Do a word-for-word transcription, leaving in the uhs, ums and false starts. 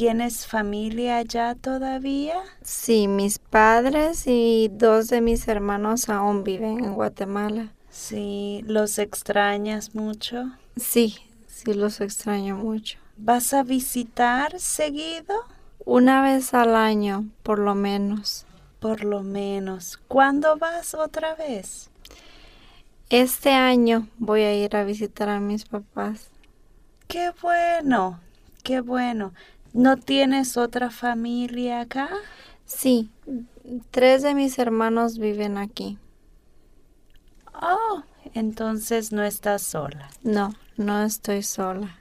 ¿Tienes familia allá todavía? Sí, mis padres y dos de mis hermanos aún viven en Guatemala. Sí, ¿los extrañas mucho? Sí, sí los extraño mucho. ¿Vas a visitar seguido? Una vez al año, por lo menos. Por lo menos. ¿Cuándo vas otra vez? Este año voy a ir a visitar a mis papás. ¡Qué bueno! ¡Qué bueno! ¿No tienes otra familia acá? Sí, tres de mis hermanos viven aquí. Oh, entonces no estás sola. No, no estoy sola.